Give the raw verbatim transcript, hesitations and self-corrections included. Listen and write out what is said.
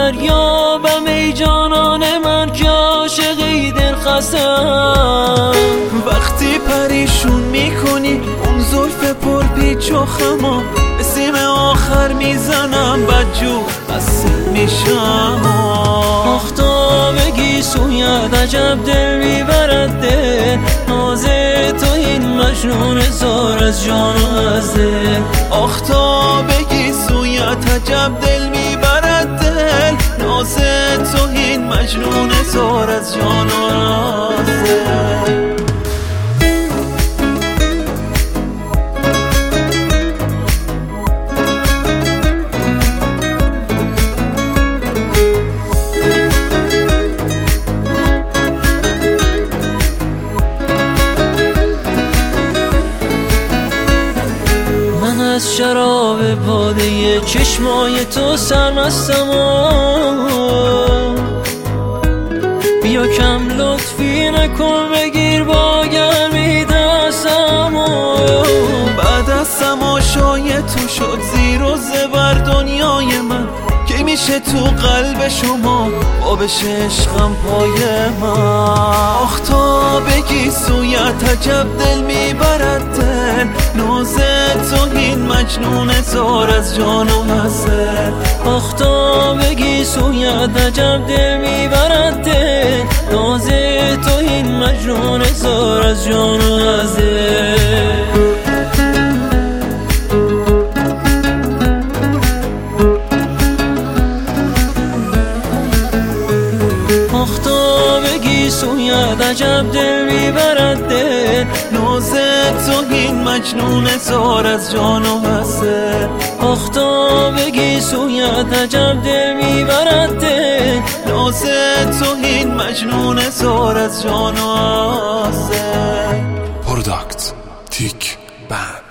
فریابم ای جانان من که عاشقی دل خستم. وقتی پریشون میکنی اون زلف پر پیچ و خما، به سیم آخر میزنم بدجور قصد میشم. آخ تا بگی سویت عجب دل میبرد دل، ناز تو این مجنون زار از جان و از دل. آخ تا بگی سویت عجب دل میبرد دل، ناز تو این مجنون زار از جان و از دل. از شراب باده چشمای تو سرمستم و بیا کم لطفی نکن بگیر با گرمی دستم و بعد از تماشای تو شد زیر و زبر دنیای من، که میشه تو قلب شما آبش عشقم پای من. آخ تا بگی سویت عجب دل میبرد دل، ناز تو این مجنون زار از جان و از دل. آخ تا بگی سویت عجب دل میبرد دل، ناز تو این مجنون زار از جان و از دل. آخ تا بگی سویت عجب دل میبرد دل، ناز تو این مجنون زار از جان و از دل. آخ تا بگی سویت عجب دل میبرد دل، ناز تو این مجنون زار از جان و از دل. پروداکت تیک بند.